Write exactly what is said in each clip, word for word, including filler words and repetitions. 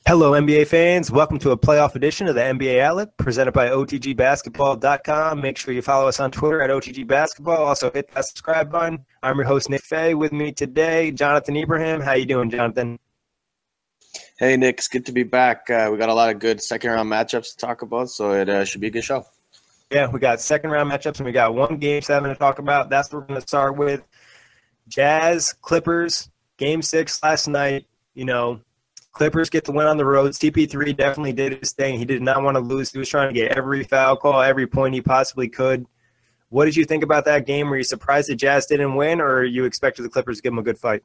Hello, N B A fans. Welcome to a playoff edition of the N B A Outlet presented by O T G basketball dot com. Make sure you follow us on Twitter at O T G Basketball. Also, hit that subscribe button. I'm your host, Nick Fay. With me today, Jonathan Ibrahim. How you doing, Jonathan? Hey, Nick. It's good to be back. Uh, we got a lot of good second-round matchups to talk about, so it uh, should be a good show. Yeah, we got second-round matchups, and we got one Game seven to talk about. That's what we're going to start with. Jazz, Clippers, Game six last night. You know, Clippers get the win on the road. C P three definitely did his thing. He did not want to lose. He was trying to get every foul call, every point he possibly could. What did you think about that game? Were you surprised the Jazz didn't win, or you expected the Clippers to give them a good fight?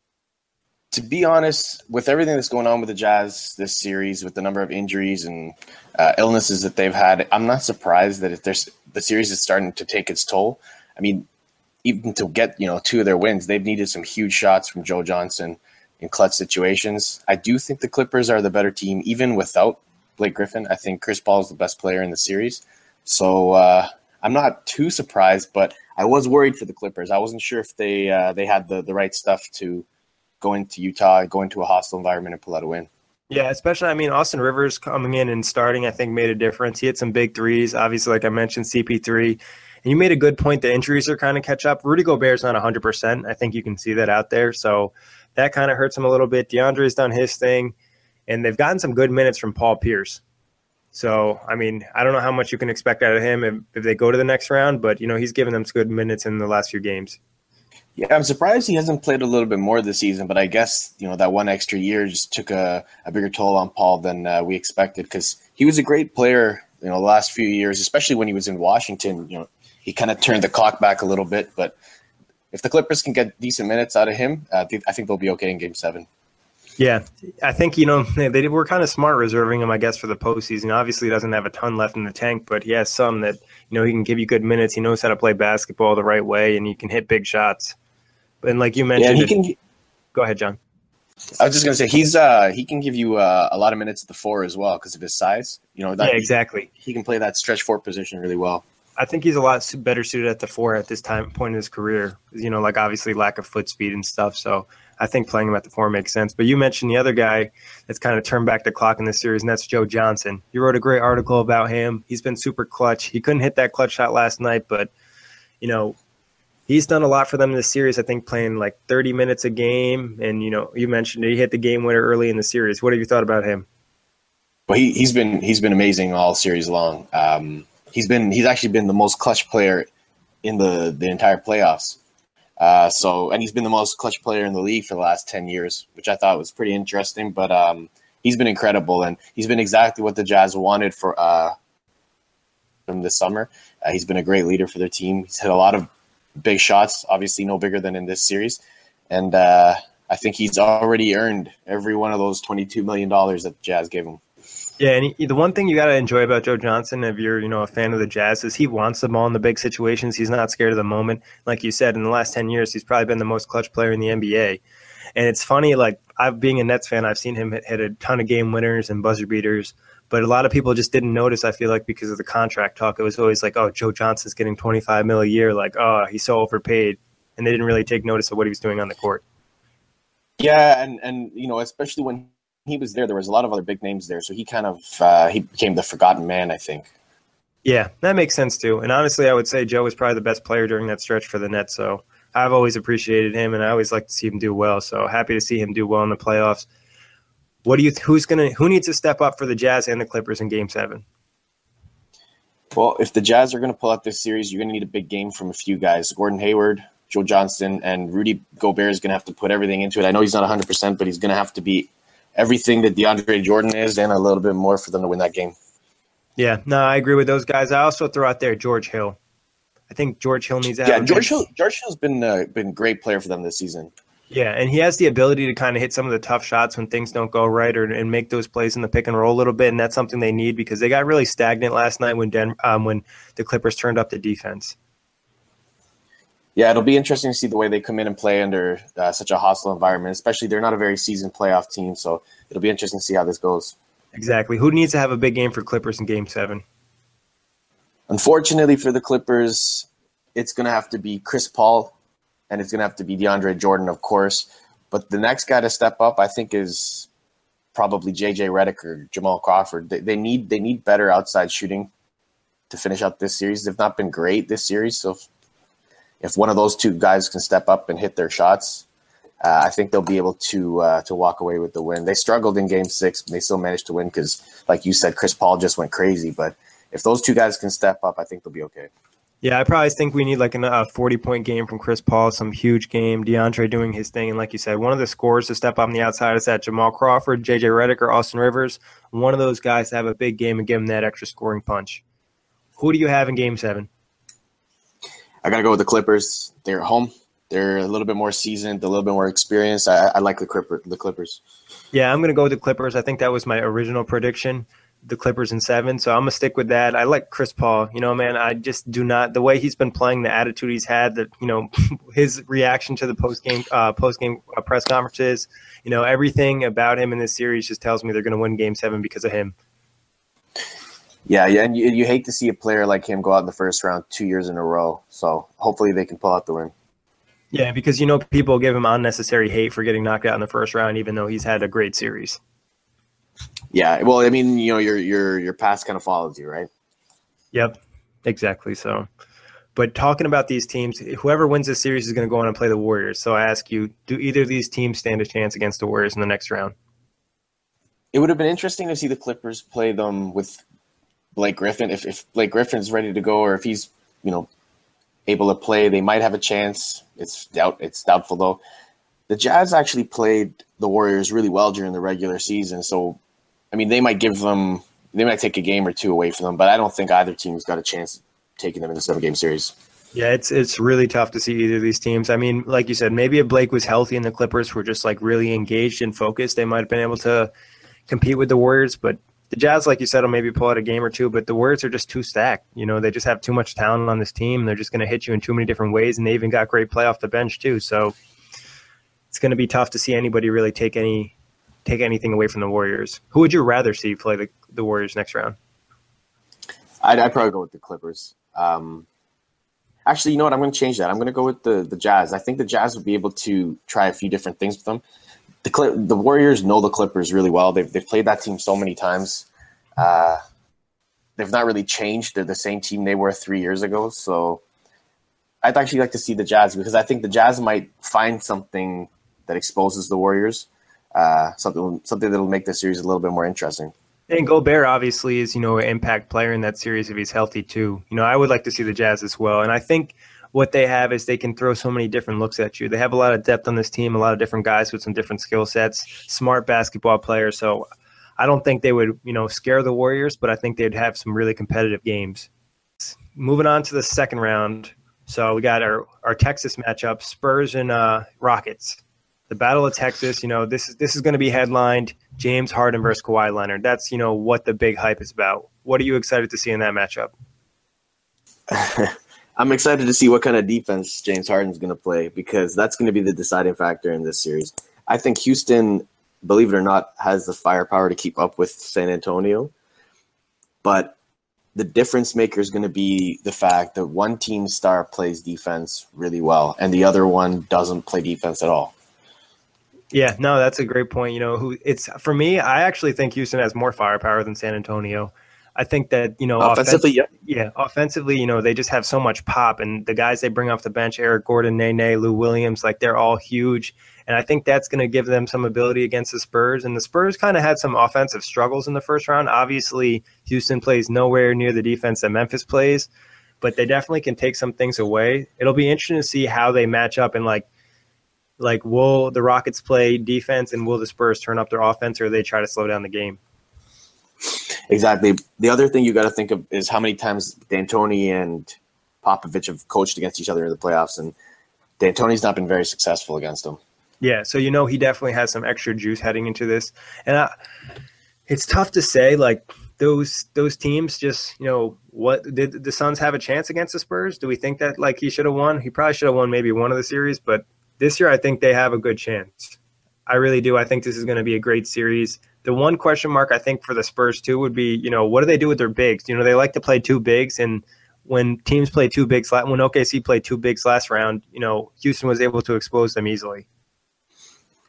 To be honest, with everything that's going on with the Jazz this series, with the number of injuries and uh, illnesses that they've had, I'm not surprised that if there's, the series is starting to take its toll. I mean, even to get you know two of their wins, they've needed some huge shots from Joe Johnson in clutch situations. I do think the Clippers are the better team, even without Blake Griffin. I think Chris Paul is the best player in the series. So uh, I'm not too surprised, but I was worried for the Clippers. I wasn't sure if they uh, they had the, the right stuff to go into Utah, go into a hostile environment and pull out a win. Yeah, especially, I mean, Austin Rivers coming in and starting, I think, made a difference. He hit some big threes. Obviously, like I mentioned, C P three. And you made a good point. The injuries are kind of catch up. Rudy Gobert's not one hundred percent. I think you can see that out there. So that kind of hurts him a little bit. DeAndre's done his thing. And they've gotten some good minutes from Paul Pierce. So, I mean, I don't know how much you can expect out of him if, if they go to the next round. But, you know, he's given them some good minutes in the last few games. Yeah, I'm surprised he hasn't played a little bit more this season. But I guess, you know, that one extra year just took a, a bigger toll on Paul than uh, we expected. Because he was a great player, you know, the last few years, especially when he was in Washington. You know, he kind of turned the clock back a little bit, but if the Clippers can get decent minutes out of him, uh, I think they'll be okay in Game Seven. Yeah, I think you know they were kind of smart reserving him, I guess, for the postseason. Obviously, he doesn't have a ton left in the tank, but he has some that you know he can give you good minutes. He knows how to play basketball the right way, and he can hit big shots. And like you mentioned, yeah, he can. It, go ahead, John. I was just gonna say he's uh, he can give you uh, a lot of minutes at the four as well because of his size. You know, that, yeah, exactly. He, he can play that stretch four position really well. I think he's a lot better suited at the four at this time point in his career. You know, like obviously lack of foot speed and stuff. So I think playing him at the four makes sense. But you mentioned the other guy that's kind of turned back the clock in this series, and that's Joe Johnson. You wrote a great article about him. He's been super clutch. He couldn't hit that clutch shot last night, but you know, he's done a lot for them in this series. I think playing like thirty minutes a game, and you know, you mentioned he hit the game winner early in the series. What have you thought about him? Well, he, he's been he's been amazing all series long. Um, He's been he's actually been the most clutch player in the, the entire playoffs. Uh, so and he's been the most clutch player in the league for the last ten years, which I thought was pretty interesting. But um, he's been incredible, and he's been exactly what the Jazz wanted for uh, from this summer. Uh, he's been a great leader for their team. He's hit a lot of big shots, obviously no bigger than in this series, and uh, I think he's already earned every one of those twenty-two million dollars that the Jazz gave him. Yeah, and he, the one thing you got to enjoy about Joe Johnson, if you're you know a fan of the Jazz, is he wants the ball in the big situations. He's not scared of the moment. Like you said, in the last ten years, he's probably been the most clutch player in the N B A. And it's funny, like I've being a Nets fan, I've seen him hit, hit a ton of game winners and buzzer beaters, but a lot of people just didn't notice. I feel like because of the contract talk, it was always like, oh, Joe Johnson's getting twenty-five mil a year, like oh, he's so overpaid, and they didn't really take notice of what he was doing on the court. Yeah, and and you know, especially when he was there, there was a lot of other big names there, so he kind of uh, he became the forgotten man, I think. Yeah, that makes sense too. And honestly, I would say Joe was probably the best player during that stretch for the Nets. So I've always appreciated him, and I always like to see him do well. So happy to see him do well in the playoffs. What do you? Who's gonna? Who needs to step up for the Jazz and the Clippers in Game Seven? Well, if the Jazz are going to pull out this series, you're going to need a big game from a few guys: Gordon Hayward, Joe Johnson, and Rudy Gobert is going to have to put everything into it. I know he's not one hundred percent, but he's going to have to be everything that DeAndre Jordan is and a little bit more for them to win that game. Yeah, no, I agree with those guys. I also throw out there George Hill. I think George Hill needs to have yeah. a George good, Hill, George Hill's been uh, been a great player for them this season. Yeah, and he has the ability to kind of hit some of the tough shots when things don't go right, or and make those plays in the pick and roll a little bit, and that's something they need because they got really stagnant last night when Den- um, when the Clippers turned up the defense. Yeah, it'll be interesting to see the way they come in and play under uh, such a hostile environment, especially they're not a very seasoned playoff team, so it'll be interesting to see how this goes. Exactly. Who needs to have a big game for Clippers in Game seven? Unfortunately for the Clippers, it's going to have to be Chris Paul, and it's going to have to be DeAndre Jordan, of course. But the next guy to step up, I think, is probably J J Redick or Jamal Crawford. They, they need they need better outside shooting to finish out this series. They've not been great this series, so if, if one of those two guys can step up and hit their shots, uh, I think they'll be able to uh, to walk away with the win. They struggled in Game Six, but they still managed to win because, like you said, Chris Paul just went crazy. But if those two guys can step up, I think they'll be okay. Yeah, I probably think we need like a forty-point game from Chris Paul, some huge game, DeAndre doing his thing. And like you said, one of the scorers to step up on the outside is that Jamal Crawford, J J Redick, or Austin Rivers. One of those guys to have a big game and give him that extra scoring punch. Who do you have in Game seven? I got to go with the Clippers. They're at home. They're a little bit more seasoned, a little bit more experienced. I, I like the, Clipper, the Clippers. Yeah, I'm going to go with the Clippers. I think that was my original prediction. The Clippers in seven, so I'm gonna stick with that. I like Chris Paul. You know, man, I just do not the way he's been playing, the attitude he's had, that you know, his reaction to the post game uh, post game uh, press conferences. You know, everything about him in this series just tells me they're gonna win Game Seven because of him. Yeah, yeah, and you, you hate to see a player like him go out in the first round two years in a row. So hopefully they can pull out the win. Yeah, because you know people give him unnecessary hate for getting knocked out in the first round, even though he's had a great series. Yeah, well, I mean, you know, your your your past kind of follows you, right? Yep, exactly. So, but talking about these teams, whoever wins this series is going to go on and play the Warriors. So I ask you, do either of these teams stand a chance against the Warriors in the next round? It would have been interesting to see the Clippers play them with Blake Griffin. If if Blake Griffin's ready to go, or if he's you know able to play, they might have a chance. It's doubt it's doubtful though. The Jazz actually played the Warriors really well during the regular season, so. I mean, they might give them – they might take a game or two away from them, but I don't think either team's got a chance of taking them in the seven-game series. Yeah, it's it's really tough to see either of these teams. I mean, like you said, maybe if Blake was healthy and the Clippers were just, like, really engaged and focused, they might have been able to compete with the Warriors. But the Jazz, like you said, will maybe pull out a game or two, but the Warriors are just too stacked. You know, they just have too much talent on this team. They're just going to hit you in too many different ways, and they even got great play off the bench too. So it's going to be tough to see anybody really take any – take anything away from the Warriors. Who would you rather see play the, the Warriors next round? I'd, I'd probably go with the Clippers. Um, actually, you know what? I'm going to change that. I'm going to go with the, the Jazz. I think the Jazz would be able to try a few different things with them. The Cl- the Warriors know the Clippers really well. They've, they've played that team so many times. Uh, they've not really changed. They're the same team they were three years ago. So I'd actually like to see the Jazz because I think the Jazz might find something that exposes the Warriors. Uh, something something that'll make the series a little bit more interesting. And Gobert obviously is, you know, an impact player in that series if he's healthy too. You know, I would like to see the Jazz as well. And I think what they have is they can throw so many different looks at you. They have a lot of depth on this team, a lot of different guys with some different skill sets, smart basketball players. So I don't think they would, you know, scare the Warriors, but I think they'd have some really competitive games. Moving on to the second round. So we got our, our Texas matchup, Spurs and uh, Rockets. The Battle of Texas, you know, this is this is going to be headlined James Harden versus Kawhi Leonard. That's, you know, what the big hype is about. What are you excited to see in that matchup? I'm excited to see what kind of defense James Harden's going to play because that's going to be the deciding factor in this series. I think Houston, believe it or not, has the firepower to keep up with San Antonio. But the difference maker is going to be the fact that one team's star plays defense really well and the other one doesn't play defense at all. Yeah, no, that's a great point. You know, who it's for me, I actually think Houston has more firepower than San Antonio. I think that, you know, offensively, offens- yeah. yeah, offensively, you know, they just have so much pop, and the guys they bring off the bench, Eric Gordon, Nene, Lou Williams, like they're all huge. And I think that's going to give them some ability against the Spurs. And the Spurs kind of had some offensive struggles in the first round. Obviously, Houston plays nowhere near the defense that Memphis plays, but they definitely can take some things away. It'll be interesting to see how they match up and like, Like, will the Rockets play defense and will the Spurs turn up their offense, or they try to slow down the game? Exactly. The other thing you got to think of is how many times D'Antoni and Popovich have coached against each other in the playoffs, and D'Antoni's not been very successful against them. Yeah, so you know he definitely has some extra juice heading into this. And I, it's tough to say, like, those those teams just, you know, what did the Suns have a chance against the Spurs? Do we think that, like, he should have won? He probably should have won maybe one of the series, but this year, I think they have a good chance. I really do. I think this is going to be a great series. The one question mark I think for the Spurs, too, would be, you know, what do they do with their bigs? You know, they like to play two bigs, and when teams play two bigs, when O K C played two bigs last round, you know, Houston was able to expose them easily.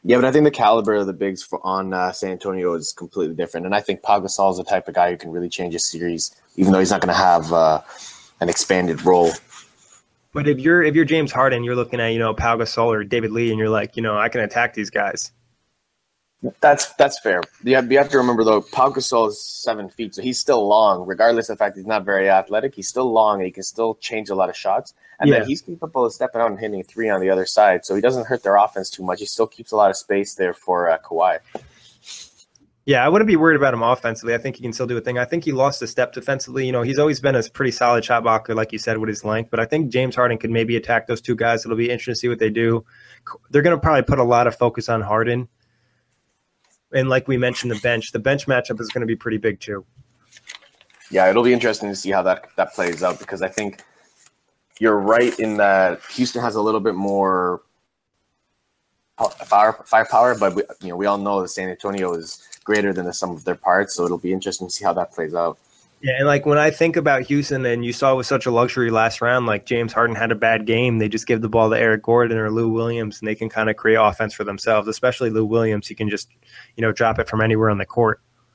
Yeah, but I think the caliber of the bigs for, on uh, San Antonio is completely different, and I think Pau Gasol is the type of guy who can really change a series, even though he's not going to have uh, an expanded role. But if you're if you're James Harden, you're looking at, you know, Pau Gasol or David Lee, and you're like, you know, I can attack these guys. That's that's fair. You have, you have to remember, though, Pau Gasol is seven feet, so he's still long, regardless of the fact he's not very athletic. He's still long, and he can still change a lot of shots. And Yeah. then he's capable of stepping out and hitting a three on the other side, so he doesn't hurt their offense too much. He still keeps a lot of space there for uh, Kawhi. Yeah, I wouldn't be worried about him offensively. I think he can still do a thing. I think he lost a step defensively. You know, he's always been a pretty solid shot blocker, like you said, with his length. But I think James Harden could maybe attack those two guys. It'll be interesting to see what they do. They're going to probably put a lot of focus on Harden. And like we mentioned, the bench. The bench matchup is going to be pretty big too. Yeah, it'll be interesting to see how that that plays out, because I think you're right in that Houston has a little bit more fire firepower, but we, you know, we all know that San Antonio is greater than the sum of their parts, so it'll be interesting to see how that plays out. Yeah, and like when I think about Houston, and you saw it was such a luxury last round, like James Harden had a bad game, they just give the ball to Eric Gordon or Lou Williams, and they can kind of create offense for themselves. Especially Lou Williams, he can just, you know, drop it from anywhere on the court.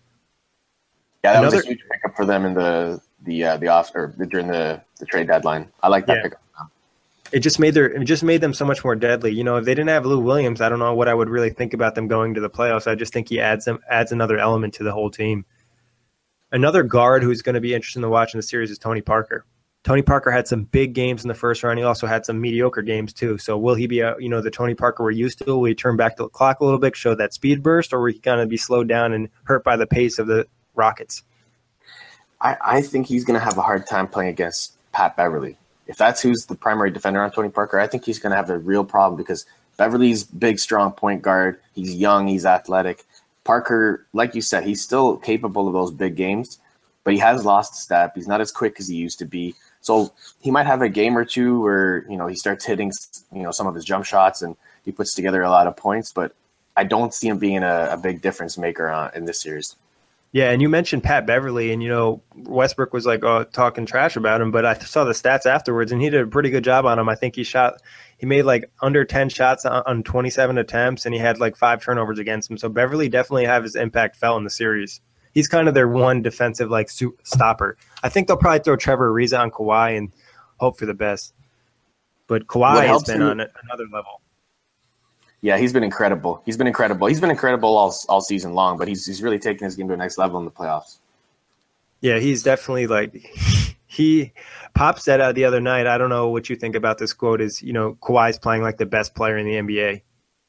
Yeah, that Another, was a huge pickup for them in the the uh, the off or during the, the trade deadline. I like that yeah. pickup. For them. It just made their it just made them so much more deadly. You know, if they didn't have Lou Williams, I don't know what I would really think about them going to the playoffs. I just think he adds them adds another element to the whole team. Another guard who's going to be interesting to watch in the series is Tony Parker. Tony Parker had some big games in the first round. He also had some mediocre games too. So will he be, a, you know, the Tony Parker we're used to? Will he turn back the clock a little bit, show that speed burst, or will he kind of be slowed down and hurt by the pace of the Rockets? I, I think he's going to have a hard time playing against Pat Beverly. If that's who's the primary defender on Tony Parker, I think he's going to have a real problem, because Beverly's big, strong point guard. He's young. He's athletic. Parker, like you said, he's still capable of those big games, but he has lost a step. He's not as quick as he used to be. So he might have a game or two where, you know, he starts hitting, you know, some of his jump shots and he puts together a lot of points, but I don't see him being a, a big difference maker on, in this series. Yeah, and you mentioned Pat Beverly, and, you know, Westbrook was like oh, talking trash about him, but I saw the stats afterwards, and he did a pretty good job on him. I think he shot – he made like under ten shots on, on twenty-seven attempts, and he had like five turnovers against him. So Beverly definitely have his impact felt in the series. He's kind of their one defensive like stopper. I think they'll probably throw Trevor Ariza on Kawhi and hope for the best. But Kawhi has been him, on another level. Yeah, he's been incredible. He's been incredible. He's been incredible all all season long, but he's he's really taken his game to the next level in the playoffs. Yeah, he's definitely like he Pop said uh, the other night. I don't know what you think about this quote. Is you know Kawhi's playing like the best player in the N B A.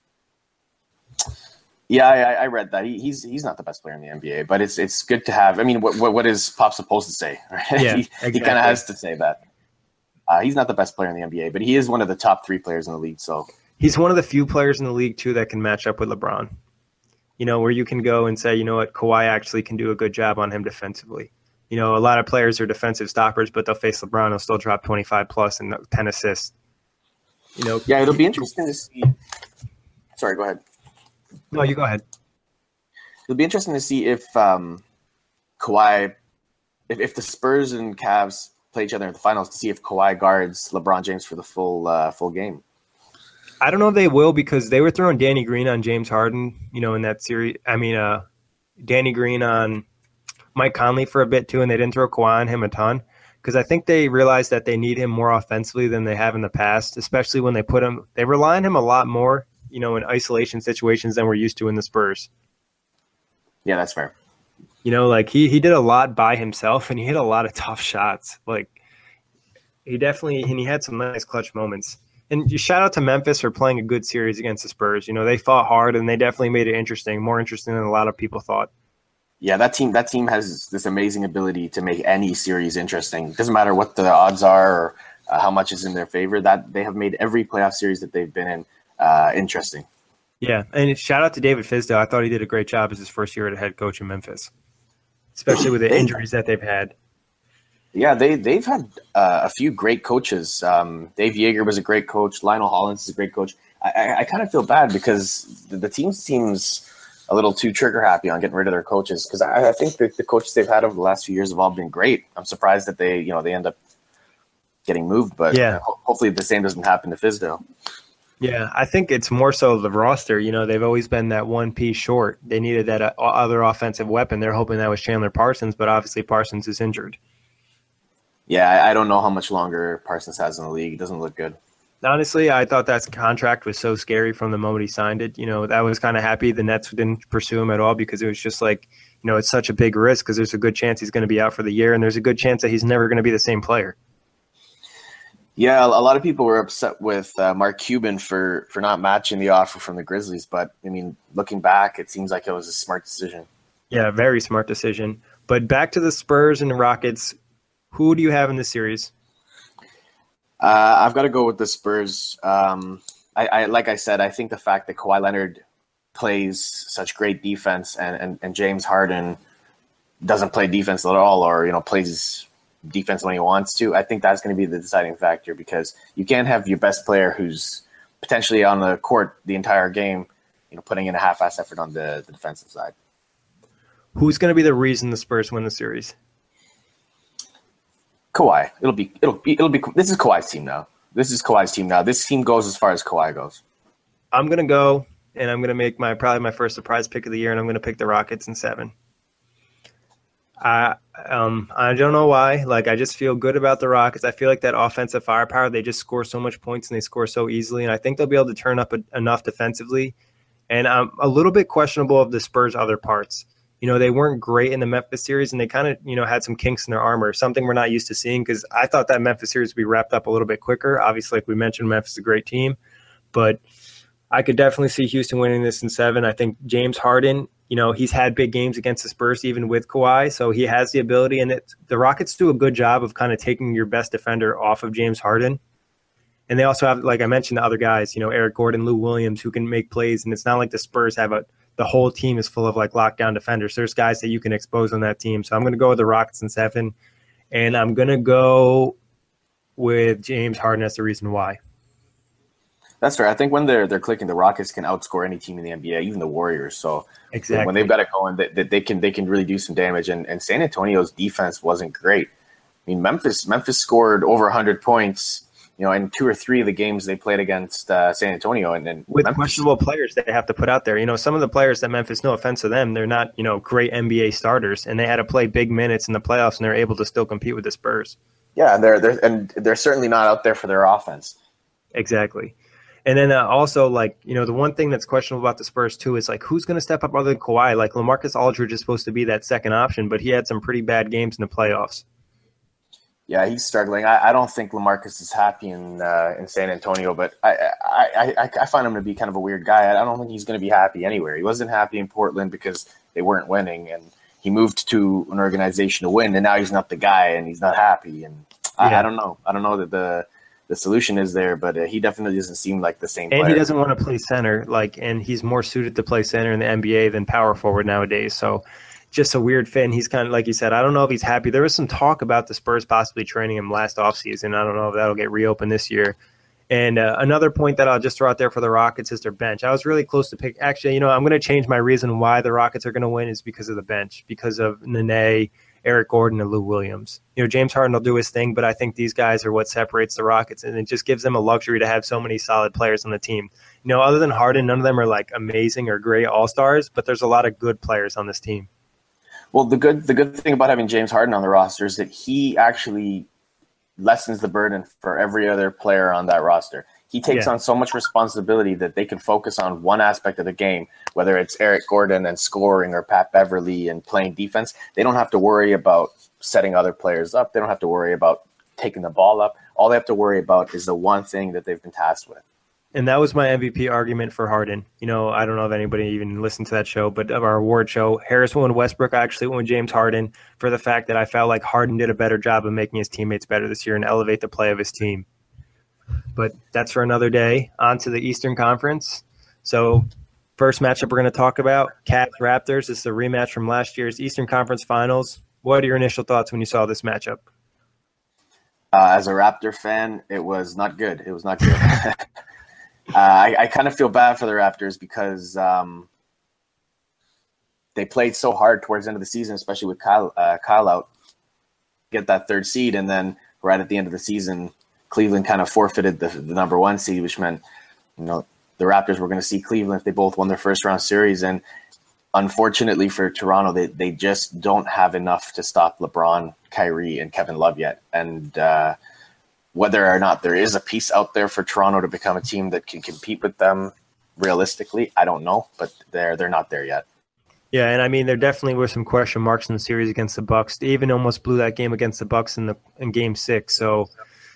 Yeah, I, I read that. He, he's he's not the best player in the N B A, but it's it's good to have. I mean, what what, what is Pop supposed to say? Right? Yeah, he, exactly. he kind of has to say that. Uh, he's not the best player in the N B A, but he is one of the top three players in the league. So. He's one of the few players in the league, too, that can match up with LeBron. You know, where you can go and say, you know what, Kawhi actually can do a good job on him defensively. You know, a lot of players are defensive stoppers, but they'll face LeBron. He'll still drop twenty-five plus and ten assists. You know, yeah, it'll be interesting to see. Sorry, go ahead. No, you go ahead. It'll be interesting to see if um, Kawhi, if, if the Spurs and Cavs play each other in the finals, to see if Kawhi guards LeBron James for the full uh, full game. I don't know if they will, because they were throwing Danny Green on James Harden, you know, in that series. I mean, uh, Danny Green on Mike Conley for a bit too, and they didn't throw Kawhi on him a ton, because I think they realized that they need him more offensively than they have in the past, especially when they put him – they rely on him a lot more, you know, in isolation situations than we're used to in the Spurs. Yeah, that's fair. You know, like he, he did a lot by himself, and he hit a lot of tough shots. Like he definitely – and he had some nice clutch moments. And shout out to Memphis for playing a good series against the Spurs. You know, they fought hard, and they definitely made it interesting, more interesting than a lot of people thought. Yeah, that team that team has this amazing ability to make any series interesting. It doesn't matter what the odds are or uh, how much is in their favor. That they have made every playoff series that they've been in uh, interesting. Yeah, and shout out to David Fizdale. I thought he did a great job as his first year as head coach in Memphis, especially with the they, injuries that they've had. Yeah, they, they've had uh, a few great coaches. Um, Dave Yeager was a great coach. Lionel Hollins is a great coach. I, I, I kind of feel bad because the, the team seems a little too trigger happy on getting rid of their coaches, because I, I think that the coaches they've had over the last few years have all been great. I'm surprised that they, you know, they end up getting moved, but yeah. ho- hopefully the same doesn't happen to Fizdale. Yeah, I think it's more so the roster. You know, they've always been that one piece short. They needed that uh, other offensive weapon. They're hoping that was Chandler Parsons, but obviously Parsons is injured. Yeah, I, I don't know how much longer Parsons has in the league. It doesn't look good. Honestly, I thought that contract was so scary from the moment he signed it. You know, that was kind of happy the Nets didn't pursue him at all because it was just like, you know, it's such a big risk because there's a good chance he's going to be out for the year and there's a good chance that he's never going to be the same player. Yeah, a lot of people were upset with uh, Mark Cuban for, for not matching the offer from the Grizzlies. But, I mean, looking back, it seems like it was a smart decision. Yeah, very smart decision. But back to the Spurs and the Rockets. Who do you have in this series? Uh, I've got to go with the Spurs. Um, I, I like I said, I think the fact that Kawhi Leonard plays such great defense and, and, and James Harden doesn't play defense at all, or you know plays defense when he wants to, I think that's going to be the deciding factor, because you can't have your best player who's potentially on the court the entire game, you know, putting in a half-ass effort on the, the defensive side. Who's going to be the reason the Spurs win the series? Kawhi. It'll be it'll be it'll be. This is Kawhi's team now. This is Kawhi's team now. This team goes as far as Kawhi goes. I'm going to go, and I'm going to make my probably my first surprise pick of the year, and I'm going to pick the Rockets in seven. I um I don't know why. Like I just feel good about the Rockets. I feel like that offensive firepower. They just score so much points and they score so easily, and I think they'll be able to turn up a, enough defensively. And I'm a little bit questionable of the Spurs' other parts. You know, they weren't great in the Memphis series, and they kind of, you know, had some kinks in their armor, something we're not used to seeing, because I thought that Memphis series would be wrapped up a little bit quicker. Obviously, like we mentioned, Memphis is a great team, but I could definitely see Houston winning this in seven. I think James Harden, you know, he's had big games against the Spurs, even with Kawhi, so he has the ability, and it, the Rockets do a good job of kind of taking your best defender off of James Harden. And they also have, like I mentioned, the other guys, you know, Eric Gordon, Lou Williams, who can make plays, and it's not like the Spurs have a the whole team is full of like lockdown defenders. There's guys that you can expose on that team. So I'm going to go with the Rockets in seven, and I'm going to go with James Harden as the reason why. That's fair. I think when they're they're clicking, the Rockets can outscore any team in the N B A, even the Warriors. So exactly. When they've got it going, they, they can they can really do some damage. And, and San Antonio's defense wasn't great. I mean, Memphis Memphis scored over one hundred points, you know, in two or three of the games they played against uh, San Antonio, and then with Memphis, questionable players they have to put out there. You know, some of the players that Memphis, no offense to them, they're not, you know, great N B A starters, and they had to play big minutes in the playoffs, and they're able to still compete with the Spurs. Yeah, and they're they're and they're certainly not out there for their offense. Exactly. And then uh, also, like, you know, the one thing that's questionable about the Spurs too is like who's going to step up other than Kawhi. Like LaMarcus Aldridge is supposed to be that second option, but he had some pretty bad games in the playoffs. Yeah, he's struggling. I, I don't think LaMarcus is happy in uh, in San Antonio, but I, I, I I find him to be kind of a weird guy. I don't think he's going to be happy anywhere. He wasn't happy in Portland because they weren't winning, and he moved to an organization to win, and now he's not the guy, and he's not happy. And I, yeah. I don't know. I don't know that the the solution is there, but uh, he definitely doesn't seem like the same player. And he doesn't want to play center, like, and he's more suited to play center in the N B A than power forward nowadays. So just a weird fit. And he's kind of, like you said, I don't know if he's happy. There was some talk about the Spurs possibly training him last offseason. I don't know if that'll get reopened this year. And uh, another point that I'll just throw out there for the Rockets is their bench. I was really close to pick. Actually, you know, I'm going to change my reason why the Rockets are going to win is because of the bench, because of Nene, Eric Gordon, and Lou Williams. You know, James Harden will do his thing, but I think these guys are what separates the Rockets, and it just gives them a luxury to have so many solid players on the team. You know, other than Harden, none of them are like amazing or great all-stars, but there's a lot of good players on this team. Well, the good the good thing about having James Harden on the roster is that he actually lessens the burden for every other player on that roster. He takes yeah. on so much responsibility that they can focus on one aspect of the game, whether it's Eric Gordon and scoring or Pat Beverly and playing defense. They don't have to worry about setting other players up. They don't have to worry about taking the ball up. All they have to worry about is the one thing that they've been tasked with. And that was my M V P argument for Harden. You know, I don't know if anybody even listened to that show, but of our award show, Harris won Westbrook. I actually won James Harden for the fact that I felt like Harden did a better job of making his teammates better this year and elevate the play of his team. But that's for another day. On to the Eastern Conference. So first matchup we're going to talk about, Cavs Raptors. This is a rematch from last year's Eastern Conference Finals. What are your initial thoughts when you saw this matchup? Uh, as a Raptor fan, it was not good. It was not good. uh, I, I kind of feel bad for the Raptors because um, they played so hard towards the end of the season, especially with Kyle, uh, Kyle out, get that third seed, and then right at the end of the season, Cleveland kind of forfeited the, the number one seed, which meant You know, the Raptors were going to see Cleveland if they both won their first round series. And unfortunately for Toronto, they, they just don't have enough to stop LeBron, Kyrie, and Kevin Love yet. And uh, whether or not there is a piece out there for Toronto to become a team that can compete with them realistically, I don't know, but they're they're not there yet. Yeah, and I mean, there definitely were some question marks in the series against the Bucks. They even almost blew that game against the Bucks in the in Game Six. So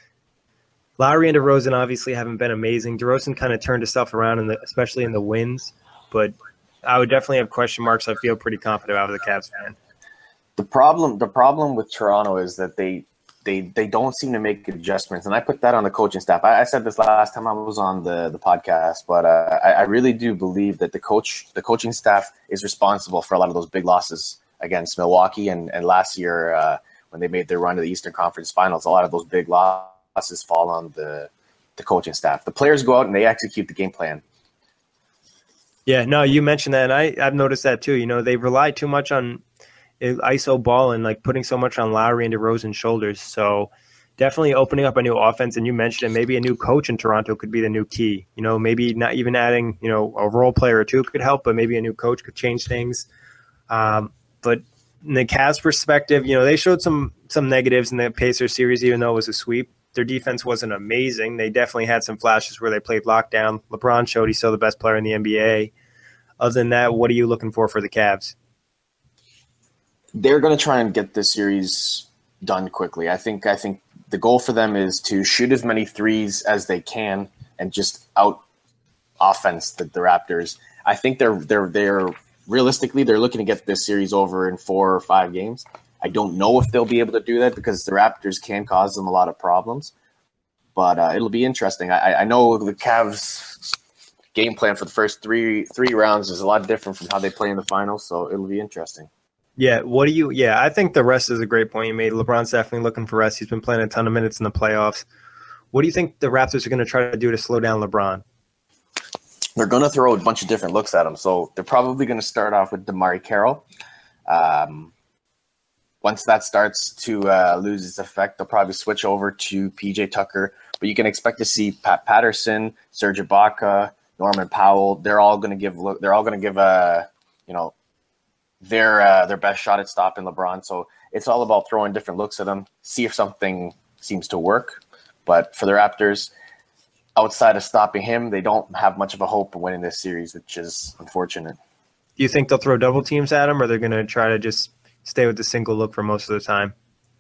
Lowry and DeRozan obviously haven't been amazing. DeRozan kind of turned himself around, in the, especially in the wins. But I would definitely have question marks. I feel pretty confident about the Cavs fan. The problem, the problem with Toronto is that they they they don't seem to make adjustments, and I put that on the coaching staff. I, I said this last time I was on the, the podcast, but uh, I, I really do believe that the coach, the coaching staff, is responsible for a lot of those big losses against Milwaukee, and and last year uh, when they made their run to the Eastern Conference Finals, a lot of those big losses fall on the the coaching staff. The players go out and they execute the game plan. Yeah, no, you mentioned that, and I I've noticed that too. You know, they rely too much on I S O ball and like putting so much on Lowry and DeRozan's shoulders. So definitely opening up a new offense. And you mentioned it, maybe a new coach in Toronto could be the new key. You know, maybe not even adding, you know, a role player or two could help, but maybe a new coach could change things. Um, but in the Cavs perspective, you know, they showed some some negatives in the Pacers series, even though it was a sweep. Their defense wasn't amazing. They definitely had some flashes where they played lockdown. LeBron showed he's still the best player in the N B A. Other than that, what are you looking for for the Cavs? They're going to try and get this series done quickly. I think I think the goal for them is to shoot as many threes as they can and just out offense the, the Raptors. I think they're they're they're realistically they're looking to get this series over in four or five games. I don't know if they'll be able to do that because the Raptors can cause them a lot of problems. But uh, it'll be interesting. I, I know the Cavs' game plan for the first three three rounds is a lot different from how they play in the finals, so it'll be interesting. Yeah, what do you – yeah, I think the rest is a great point you made. LeBron's definitely looking for rest. He's been playing a ton of minutes in the playoffs. What do you think the Raptors are going to try to do to slow down LeBron? They're going to throw a bunch of different looks at him. So they're probably going to start off with DeMarre Carroll. Um, once that starts to uh, lose its effect, they'll probably switch over to P J Tucker. But you can expect to see Pat Patterson, Serge Ibaka, Norman Powell. They're all going to give – they're all going to give a, you know – their uh, their best shot at stopping LeBron. So it's all about throwing different looks at him, see if something seems to work. But for the Raptors, outside of stopping him, they don't have much of a hope of winning this series, which is unfortunate. Do you think they'll throw double teams at him, or they're going to try to just stay with the single look for most of the time?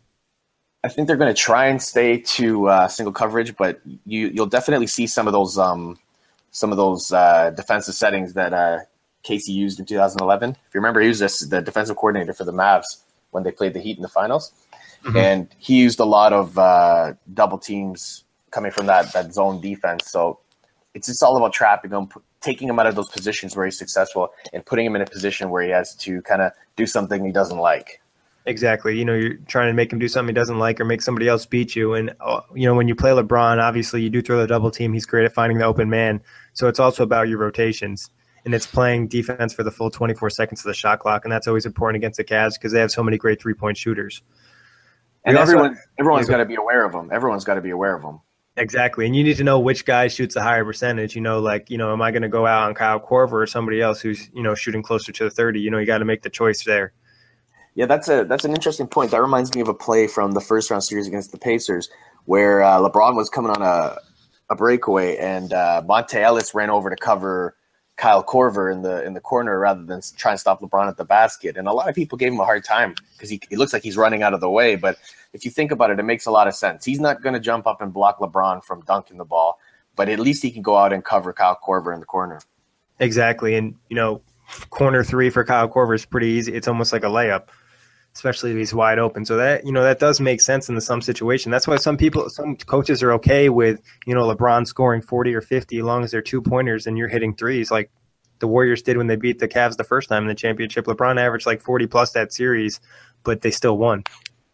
I think they're going to try and stay to uh, single coverage, but you you'll definitely see some of those um some of those uh, defensive settings that uh, Casey used in two thousand eleven. If you remember, he was this, the defensive coordinator for the Mavs when they played the Heat in the finals. Mm-hmm. And he used a lot of uh, double teams coming from that, that zone defense. So it's just all about trapping him, taking him out of those positions where he's successful and putting him in a position where he has to kind of do something he doesn't like. Exactly. You know, you're trying to make him do something he doesn't like or make somebody else beat you. And, uh, you know, when you play LeBron, obviously you do throw the double team. He's great at finding the open man. So it's also about your rotations. And it's playing defense for the full twenty-four seconds of the shot clock, and that's always important against the Cavs because they have so many great three-point shooters. And we everyone, also, everyone's got to be aware of them. Everyone's got to be aware of them. Exactly, and you need to know which guy shoots a higher percentage. You know, like, you know, am I going to go out on Kyle Korver or somebody else who's, you know, shooting closer to the thirty? You know, you got to make the choice there. Yeah, that's a that's an interesting point. That reminds me of a play from the first-round series against the Pacers where uh, LeBron was coming on a, a breakaway, and uh, Monte Ellis ran over to cover Kyle Korver in the in the corner rather than try and stop LeBron at the basket. And a lot of people gave him a hard time because he, he looks like he's running out of the way. But if you think about it, it makes a lot of sense. He's not going to jump up and block LeBron from dunking the ball, but at least he can go out and cover Kyle Korver in the corner. Exactly. And, you know, corner three for Kyle Korver is pretty easy. It's almost like a layup, especially if he's wide open. So that, you know, that does make sense in some situation. That's why some people, some coaches are okay with, you know, LeBron scoring forty or fifty as long as they're two pointers and you're hitting threes like the Warriors did when they beat the Cavs the first time in the championship. LeBron averaged like forty plus that series, but they still won.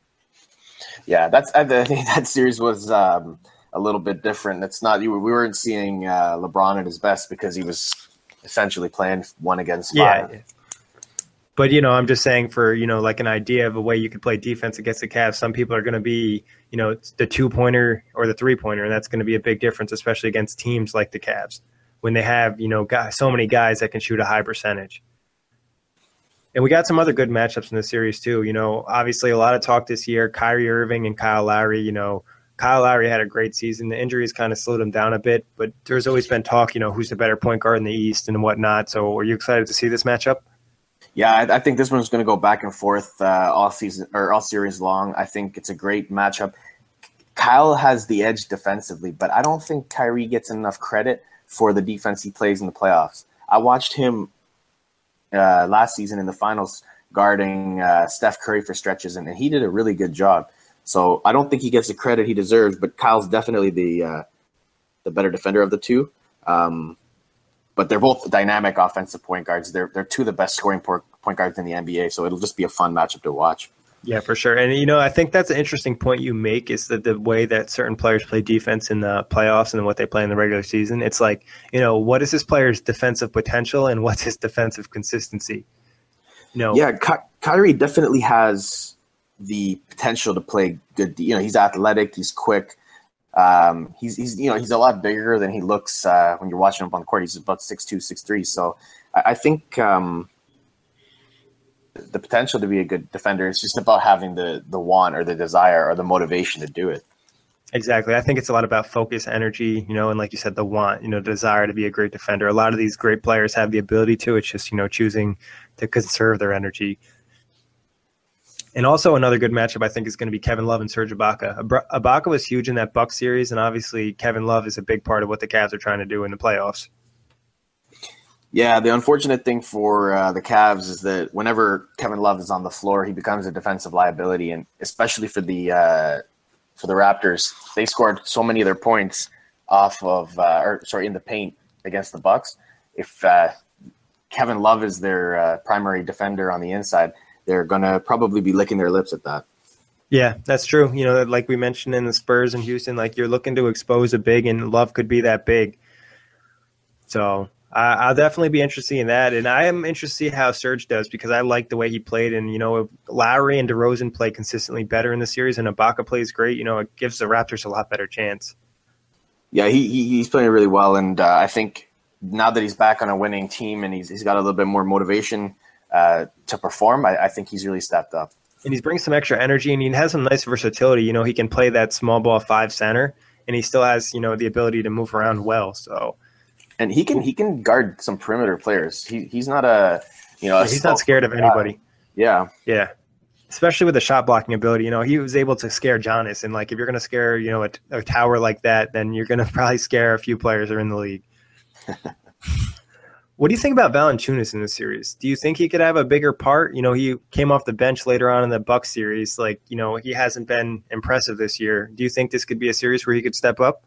Yeah, that's, I think that series was um, a little bit different. It's not, you, we weren't seeing uh, LeBron at his best because he was essentially playing one against five. Yeah. But, you know, I'm just saying for, you know, like an idea of a way you could play defense against the Cavs, some people are going to be, you know, the two-pointer or the three-pointer, and that's going to be a big difference, especially against teams like the Cavs. when they have, you know, guys, so many guys that can shoot a high percentage. And we got some other good matchups in the series too. You know, obviously a lot of talk this year, Kyrie Irving and Kyle Lowry. You know, Kyle Lowry had a great season. The injuries kind of slowed him down a bit, but there's always been talk, you know, who's the better point guard in the East and whatnot. So are you excited to see this matchup? Yeah, I, I think this one's going to go back and forth uh, all season or all series long. I think it's a great matchup. Kyle has the edge defensively, but I don't think Kyrie gets enough credit for the defense he plays in the playoffs. I watched him uh, last season in the finals guarding uh, Steph Curry for stretches, and, and he did a really good job. So I don't think he gets the credit he deserves, but Kyle's definitely the uh, the better defender of the two. Um, but they're both dynamic offensive point guards. They're they're two of the best scoring point guards in the N B A, so it'll just be a fun matchup to watch. Yeah, for sure. And, you know, I think that's an interesting point you make is that the way that certain players play defense in the playoffs and what they play in the regular season, it's like, you know, what is this player's defensive potential and what's his defensive consistency? You know, yeah, Ky- Kyrie definitely has the potential to play good. You know, he's athletic, he's quick. Um, he's, he's, you know, he's a lot bigger than he looks uh, when you're watching him on the court. He's about six two, six three. So I, I think um, – the potential to be a good defender. It's just about having the the want or the desire or the motivation to do it. Exactly. I think it's a lot about focus, energy, you know, and like you said, the want, you know, desire to be a great defender. A lot of these great players have the ability to. It's just, you know, choosing to conserve their energy. And also another good matchup, I think, is going to be Kevin Love and Serge Ibaka. Ibaka was huge in that Bucks series, and obviously Kevin Love is a big part of what the Cavs are trying to do in the playoffs. Yeah, the unfortunate thing for uh, the Cavs is that whenever Kevin Love is on the floor, he becomes a defensive liability, and especially for the uh, for the Raptors, they scored so many of their points off of, uh, or sorry, in the paint against the Bucks. If uh, Kevin Love is their uh, primary defender on the inside, they're going to probably be licking their lips at that. Yeah, that's true. You know, like we mentioned in the Spurs and Houston, like you're looking to expose a big, and Love could be that big. So Uh, I'll definitely be interested in that, and I am interested to see how Serge does because I like the way he played. And you know, if Lowry and DeRozan play consistently better in the series, and Ibaka plays great, you know, it gives the Raptors a lot better chance. Yeah, he, he he's playing really well, and uh, I think now that he's back on a winning team and he's he's got a little bit more motivation uh, to perform, I, I think he's really stepped up. And he's bringing some extra energy, and he has some nice versatility. You know, he can play that small ball five center, and he still has, you know, the ability to move around well. So. And he can he can guard some perimeter players. He he's not a you know a yeah, he's not scared of anybody. Guy. Yeah, yeah, especially with the shot blocking ability. You know, he was able to scare Giannis, and like if you're going to scare you know a, a tower like that, then you're going to probably scare a few players that are in the league. What do you think about Valanciunas in this series? Do you think he could have a bigger part? You know, he came off the bench later on in the Bucks series. Like you know, he hasn't been impressive this year. Do you think this could be a series where he could step up?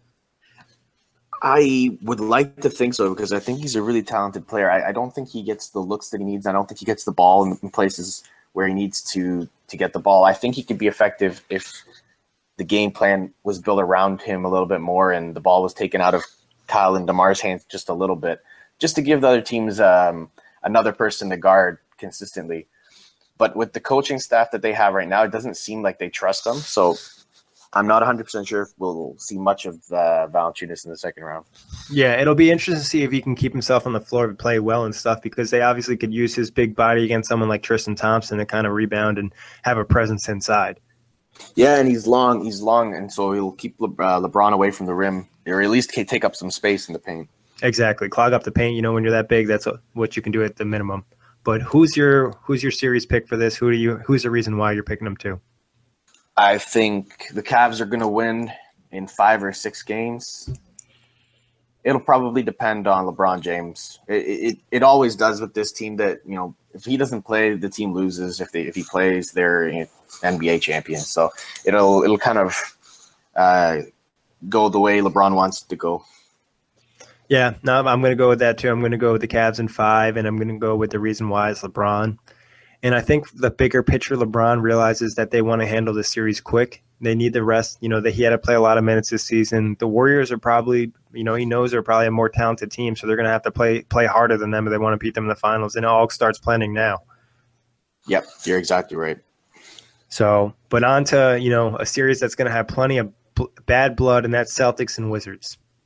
I would like to think so because I think he's a really talented player. I, I don't think he gets the looks that he needs. I don't think he gets the ball in, in places where he needs to to get the ball. I think he could be effective if the game plan was built around him a little bit more and the ball was taken out of Kyle and DeMar's hands just a little bit, just to give the other teams um, another person to guard consistently. But with the coaching staff that they have right now, it doesn't seem like they trust him. So I'm not one hundred percent sure if we'll see much of uh, Valanciunas in the second round. Yeah, it'll be interesting to see if he can keep himself on the floor and play well and stuff because they obviously could use his big body against someone like Tristan Thompson to kind of rebound and have a presence inside. Yeah, and he's long. He's long, and so he'll keep Le- uh, LeBron away from the rim or at least take up some space in the paint. Exactly. Clog up the paint. You know, when you're that big, that's what you can do at the minimum. But who's your who's your series pick for this? Who do you? Who's the reason why you're picking them too? I think the Cavs are going to win in five or six games. It'll probably depend on LeBron James. It, it it always does with this team that, you know, if he doesn't play, the team loses. If they if he plays, they're N B A champions. So it'll it'll kind of uh, go the way LeBron wants it to go. Yeah, no, I'm going to go with that too. I'm going to go with the Cavs in five, and I'm going to go with the reason why is LeBron. And I think the bigger picture, LeBron realizes that they want to handle this series quick. They need the rest. You know, that he had to play a lot of minutes this season. The Warriors are probably, you know, he knows they're probably a more talented team, so they're going to have to play play harder than them if they want to beat them in the finals. And it all starts planning now. Yep, you're exactly right. So, but on to, you know, a series that's going to have plenty of bl- bad blood, and that's Celtics and Wizards.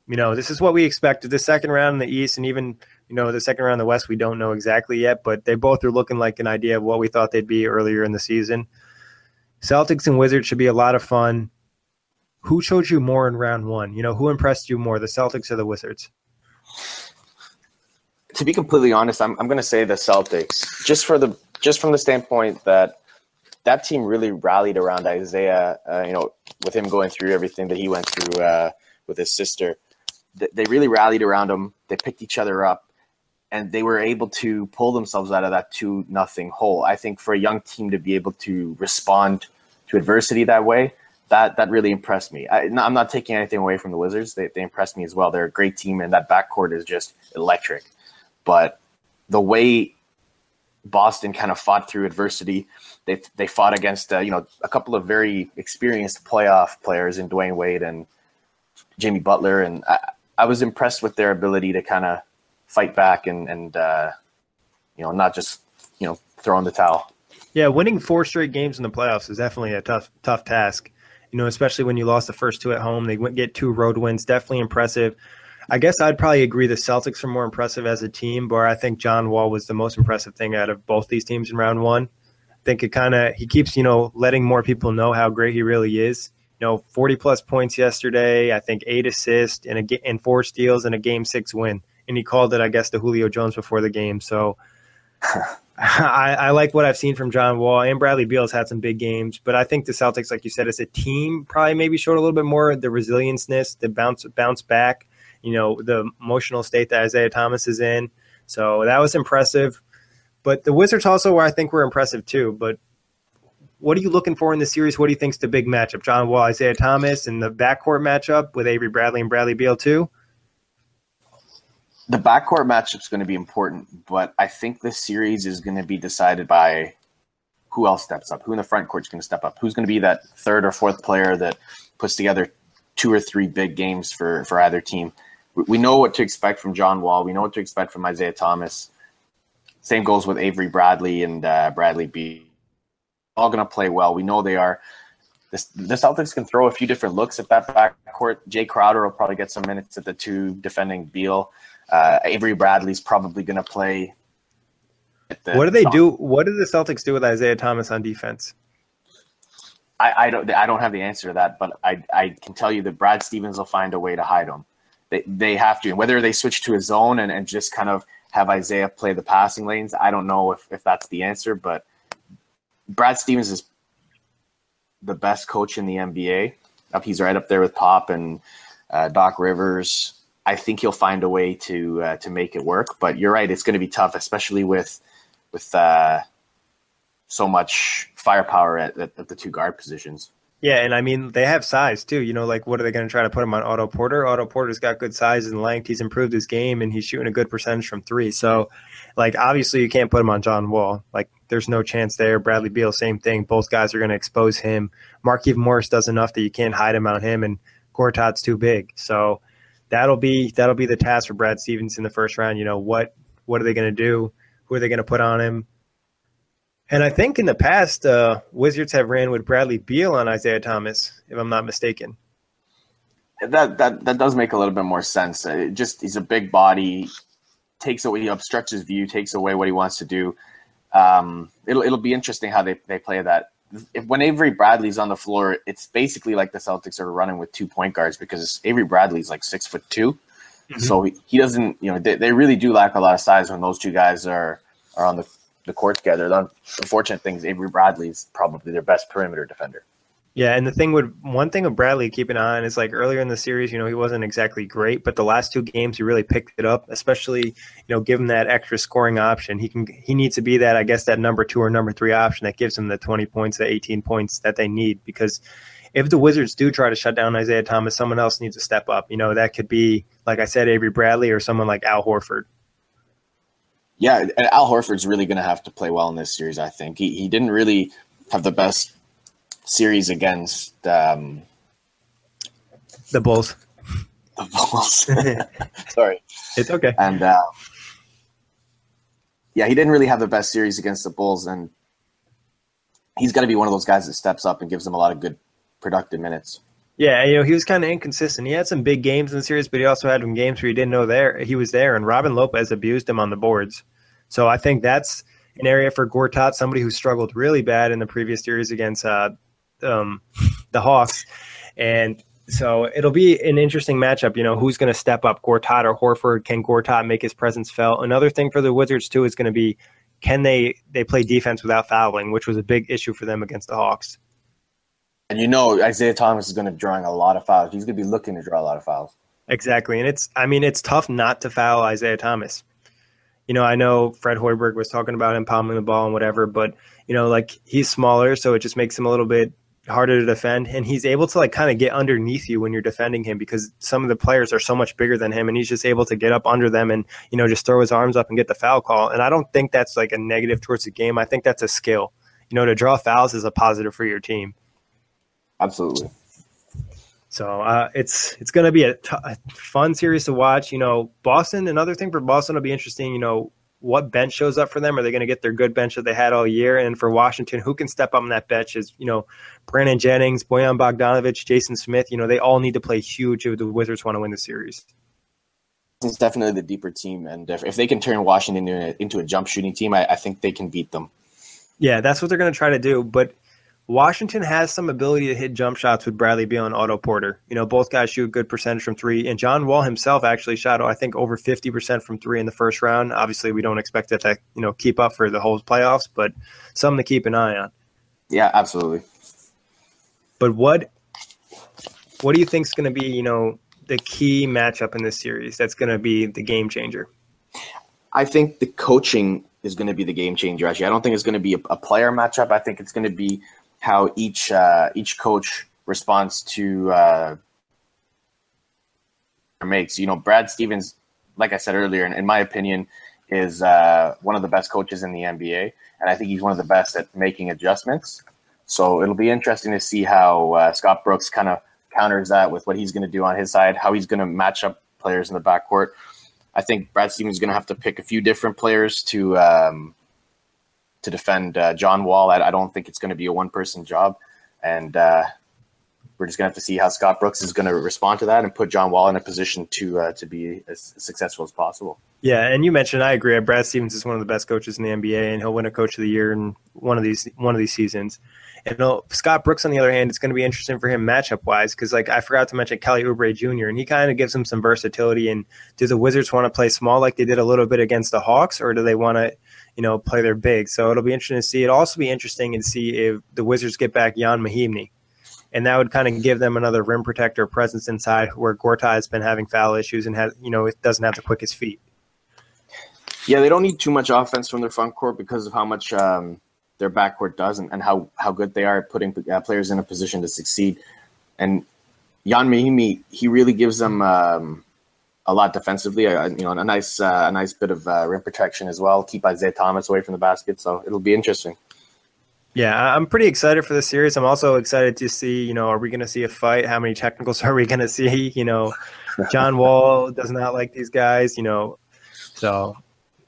You know, this is what we expected. The second round in the East and even, you know, the second round in the West, we don't know exactly yet, but they both are looking like an idea of what we thought they'd be earlier in the season. Celtics and Wizards should be a lot of fun. Who showed you more in round one? You know, who impressed you more, the Celtics or the Wizards? To be completely honest, I'm I'm going to say the Celtics, just for the just from the standpoint that that team really rallied around Isaiah. Uh, you know, with him going through everything that he went through uh, with his sister, Th- they really rallied around him. They picked each other up, and they were able to pull themselves out of that two nothing hole. I think for a young team to be able to respond to adversity that way, that that really impressed me. I, I'm not taking anything away from the Wizards. They they impressed me as well. They're a great team, and that backcourt is just electric. But the way Boston kind of fought through adversity, they they fought against uh, you know a couple of very experienced playoff players in Dwayne Wade and Jimmy Butler, and I, I was impressed with their ability to kind of fight back and and uh, you know not just you know throw in the towel. Yeah, winning four straight games in the playoffs is definitely a tough tough task. You know, especially when you lost the first two at home, they went get two road wins. Definitely impressive. I guess I'd probably agree the Celtics are more impressive as a team, but I think John Wall was the most impressive thing out of both these teams in round one. I think it kind of he keeps, you know, letting more people know how great he really is. You know, forty plus points yesterday, I think eight assists and a and four steals and a game six win. And he called it, I guess, to Julio Jones before the game. So I, I like what I've seen from John Wall, and Bradley Beal's had some big games, but I think the Celtics, like you said, as a team, probably maybe showed a little bit more the resilienceness, the bounce bounce back. You know, the emotional state that Isaiah Thomas is in. So that was impressive. But the Wizards also, I think, were impressive too. But what are you looking for in the series? What do you think is the big matchup? John Wall, Isaiah Thomas, and the backcourt matchup with Avery Bradley and Bradley Beal too? The backcourt matchup is going to be important, but I think this series is going to be decided by who else steps up, who in the front court is going to step up, who's going to be that third or fourth player that puts together two or three big games for, for either team. We know what to expect from John Wall. We know what to expect from Isaiah Thomas. Same goes with Avery Bradley and uh, Bradley Beal. All going to play well. We know they are. This, the Celtics can throw a few different looks at that backcourt. Jay Crowder will probably get some minutes at the two defending Beal. Uh, Avery Bradley's probably going to play. At the what do they top. do? What do the Celtics do with Isaiah Thomas on defense? I, I don't. I don't have the answer to that, but I I can tell you that Brad Stevens will find a way to hide him. They they have to. Whether they switch to a zone and, and just kind of have Isaiah play the passing lanes, I don't know if, if that's the answer. But Brad Stevens is the best coach in the N B A. He's right up there with Pop and uh, Doc Rivers. I think he'll find a way to uh, to make it work. But you're right; it's going to be tough, especially with with uh, so much firepower at, at, at the two guard positions. Yeah, and I mean, they have size too. You know, like what are they going to try to put him on Otto Porter? Otto Porter's got good size and length. He's improved his game, and he's shooting a good percentage from three. So, like, obviously you can't put him on John Wall. Like, there's no chance there. Bradley Beal, same thing. Both guys are going to expose him. Markieff Morris does enough that you can't hide him on him, and Gortat's too big. So that'll be that'll be the task for Brad Stevens in the first round. You know, what what are they going to do? Who are they going to put on him? And I think in the past, uh, Wizards have ran with Bradley Beal on Isaiah Thomas, if I'm not mistaken. That that that does make a little bit more sense. It just he's a big body, takes away, he obstructs his view, takes away what he wants to do. Um, it'll it'll be interesting how they, they play that. If, when Avery Bradley's on the floor, it's basically like the Celtics are running with two point guards because Avery Bradley's like six foot two, mm-hmm. so he, he doesn't. You know, they, they really do lack a lot of size when those two guys are are on the. the court together. The unfortunate thing is Avery Bradley is probably their best perimeter defender. Yeah, and the thing with one thing with Bradley keep an eye on is like earlier in the series, you know, he wasn't exactly great, but the last two games he really picked it up, especially, you know, give him that extra scoring option. He can he needs to be that, I guess, that number two or number three option that gives him the twenty points, the eighteen points that they need. Because if the Wizards do try to shut down Isaiah Thomas, someone else needs to step up. You know, that could be, like I said, Avery Bradley or someone like Al Horford. Yeah, and Al Horford's really going to have to play well in this series, I think. He he didn't really have the best series against um, the Bulls. The Bulls. Sorry. It's okay. And, uh, yeah, he didn't really have the best series against the Bulls, and he's got to be one of those guys that steps up and gives them a lot of good, productive minutes. Yeah, you know, he was kind of inconsistent. He had some big games in the series, but he also had some games where he didn't know there he was there, and Robin Lopez abused him on the boards. So I think that's an area for Gortat, somebody who struggled really bad in the previous series against uh, um, the Hawks. And so it'll be an interesting matchup. You know, who's going to step up, Gortat or Horford? Can Gortat make his presence felt? Another thing for the Wizards, too, is going to be, can they, they play defense without fouling, which was a big issue for them against the Hawks. And you know Isaiah Thomas is going to be drawing a lot of fouls. He's going to be looking to draw a lot of fouls. Exactly. And it's, I mean, it's tough not to foul Isaiah Thomas. You know, I know Fred Hoiberg was talking about him palming the ball and whatever, but, you know, like he's smaller, so it just makes him a little bit harder to defend. And he's able to like kind of get underneath you when you're defending him because some of the players are so much bigger than him, and he's just able to get up under them and, you know, just throw his arms up and get the foul call. And I don't think that's like a negative towards the game. I think that's a skill. You know, to draw fouls is a positive for your team. Absolutely. So uh, it's it's going to be a, t- a fun series to watch. You know, Boston, another thing for Boston will be interesting, you know, what bench shows up for them. Are they going to get their good bench that they had all year? And for Washington, who can step up on that bench is, you know, Brandon Jennings, Bojan Bogdanovic, Jason Smith. You know, they all need to play huge if the Wizards want to win the series. It's definitely the deeper team. And if, if they can turn Washington into a, into a jump shooting team, I, I think they can beat them. Yeah, that's what they're going to try to do. But Washington has some ability to hit jump shots with Bradley Beal and Otto Porter. You know, both guys shoot a good percentage from three. And John Wall himself actually shot, I think, over fifty percent from three in the first round. Obviously, we don't expect it to, you know, keep up for the whole playoffs, but something to keep an eye on. Yeah, absolutely. But what what do you think is going to be, you know, the key matchup in this series that's going to be the game changer? I think the coaching is going to be the game changer. Actually, I don't think it's going to be a, a player matchup. I think it's going to be how each uh, each coach responds to uh, makes. You know, Brad Stevens, like I said earlier, in, in my opinion, is uh, one of the best coaches in the N B A, and I think he's one of the best at making adjustments. So it'll be interesting to see how uh, Scott Brooks kind of counters that with what he's going to do on his side, how he's going to match up players in the backcourt. I think Brad Stevens is going to have to pick a few different players to um, to defend uh, John Wall. I, I don't think it's going to be a one-person job, and uh, we're just going to have to see how Scott Brooks is going to respond to that and put John Wall in a position to uh, to be as successful as possible. Yeah, and you mentioned, I agree, Brad Stevens is one of the best coaches in the N B A, and he'll win a Coach of the Year in one of these one of these seasons. And Scott Brooks, on the other hand, it's going to be interesting for him matchup-wise because, like, I forgot to mention Kelly Oubre Junior, and he kind of gives him some versatility. And do the Wizards want to play small like they did a little bit against the Hawks, or do they want to, you know, play their big? So it'll be interesting to see. It'll also be interesting to see if the Wizards get back Jan Mahimni, and that would kind of give them another rim protector presence inside where Gortat has been having foul issues and has, you know, it doesn't have the quickest feet. Yeah, they don't need too much offense from their front court because of how much um, their backcourt does and, and how, how good they are at putting uh, players in a position to succeed. And Jan Mahimi, he really gives them um, a lot defensively. Uh, you know, a nice uh, a nice bit of uh, rim protection as well. Keep Isaiah Thomas away from the basket, so it'll be interesting. Yeah, I'm pretty excited for this series. I'm also excited to see, you know, are we going to see a fight? How many technicals are we going to see? You know, John Wall does not like these guys, you know. So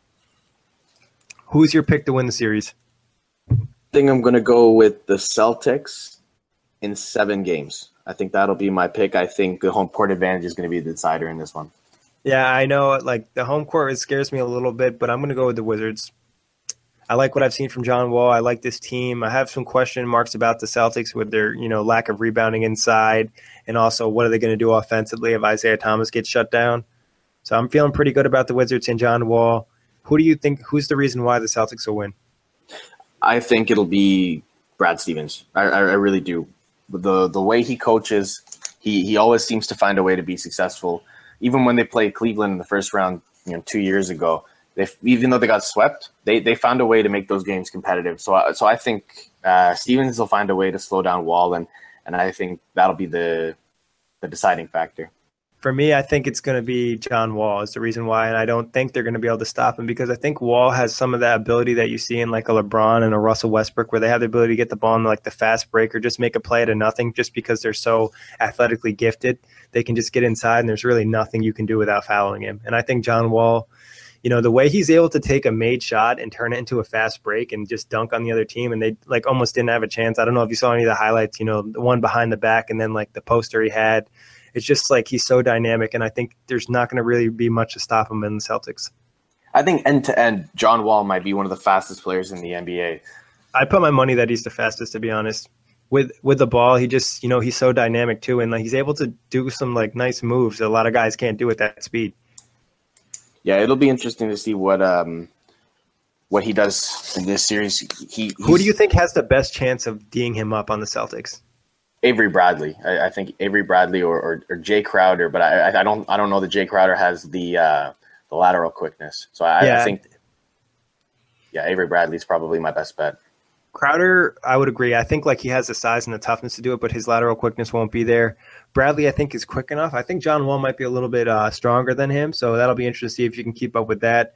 who's your pick to win the series? I think I'm going to go with the Celtics in seven games. I think that'll be my pick. I think the home court advantage is going to be the decider in this one. Yeah, I know, like, the home court, it scares me a little bit, but I'm going to go with the Wizards. I like what I've seen from John Wall. I like this team. I have some question marks about the Celtics with their, you know, lack of rebounding inside, and also what are they going to do offensively if Isaiah Thomas gets shut down. So I'm feeling pretty good about the Wizards and John Wall. Who do you think, who's the reason why the Celtics will win? I think it'll be Brad Stevens. I, I, I really do. The the way he coaches, he he always seems to find a way to be successful. Even when they played Cleveland in the first round, you know, two years ago, they even though they got swept, they they found a way to make those games competitive. So so I think uh, Stevens will find a way to slow down Wall, and and I think that'll be the the deciding factor. For me, I think it's going to be John Wall is the reason why, and I don't think they're going to be able to stop him because I think Wall has some of that ability that you see in like a LeBron and a Russell Westbrook where they have the ability to get the ball in like the fast break or just make a play to nothing just because they're so athletically gifted. They can just get inside and there's really nothing you can do without fouling him. And I think John Wall, you know, the way he's able to take a made shot and turn it into a fast break and just dunk on the other team, and they like almost didn't have a chance. I don't know if you saw any of the highlights, you know, the one behind the back and then like the poster he had. It's just like he's so dynamic, and I think there's not going to really be much to stop him in the Celtics. I think end-to-end, John Wall might be one of the fastest players in the N B A. I'd put my money that he's the fastest, to be honest. With with the ball, he just, you know, he's so dynamic too, and like he's able to do some like nice moves that a lot of guys can't do at that speed. Yeah, it'll be interesting to see what um what he does in this series. He Who do you think has the best chance of D'ing him up on the Celtics? Avery Bradley. I, I think Avery Bradley or, or, or Jay Crowder, but I, I don't I don't know that Jay Crowder has the uh, the lateral quickness. So I, yeah. I think yeah, Avery Bradley's probably my best bet. Crowder, I would agree. I think like he has the size and the toughness to do it, but his lateral quickness won't be there. Bradley, I think, is quick enough. I think John Wall might be a little bit uh, stronger than him, so that'll be interesting to see if you can keep up with that.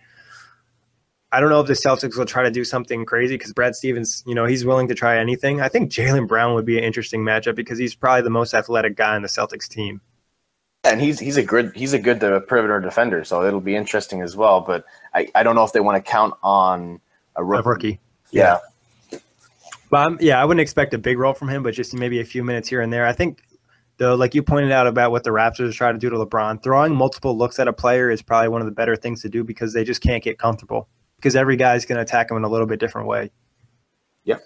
I don't know if the Celtics will try to do something crazy because Brad Stevens, you know, he's willing to try anything. I think Jaylen Brown would be an interesting matchup because he's probably the most athletic guy on the Celtics team. And he's he's a good he's a good uh, perimeter defender, so it'll be interesting as well. But I, I don't know if they want to count on a rookie. A rookie. Yeah. yeah. But I'm, yeah, I wouldn't expect a big role from him, but just maybe a few minutes here and there. I think, though, like you pointed out about what the Raptors try to do to LeBron, throwing multiple looks at a player is probably one of the better things to do because they just can't get comfortable. Because every guy's going to attack him in a little bit different way. Yep.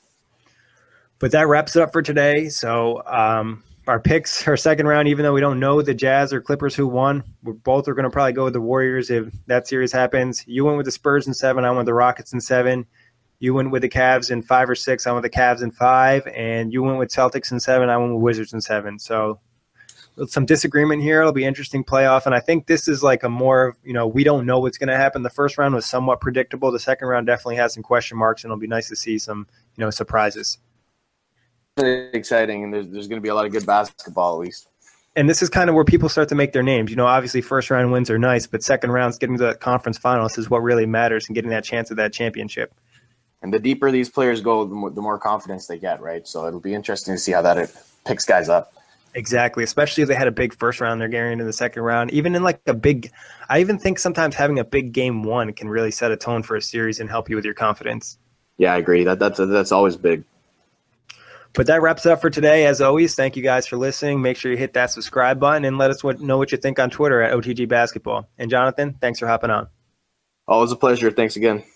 But that wraps it up for today. So um, our picks, our second round, even though we don't know the Jazz or Clippers who won, we both are going to probably go with the Warriors if that series happens. You went with the Spurs in seven. I went with the Rockets in seven. You went with the Cavs in five or six. I went with the Cavs in five. And you went with Celtics in seven. I went with Wizards in seven. So some disagreement here. It'll be interesting playoff. And I think this is like a more, you know, we don't know what's going to happen. The first round was somewhat predictable. The second round definitely has some question marks, and it'll be nice to see some, you know, surprises. Exciting. And there's, there's going to be a lot of good basketball at least. And this is kind of where people start to make their names. You know, obviously first round wins are nice, but second rounds, getting to the conference finals is what really matters and getting that chance at that championship. And the deeper these players go, the more, the more confidence they get, right? So it'll be interesting to see how that picks guys up. Exactly, especially if they had a big first round, they're getting into the second round. Even in like a big – I even think sometimes having a big game one can really set a tone for a series and help you with your confidence. Yeah, I agree. That That's that's always big. But that wraps it up for today. As always, thank you guys for listening. Make sure you hit that subscribe button and let us what, know what you think on Twitter at O T G Basketball. And Jonathan, thanks for hopping on. Always a pleasure. Thanks again.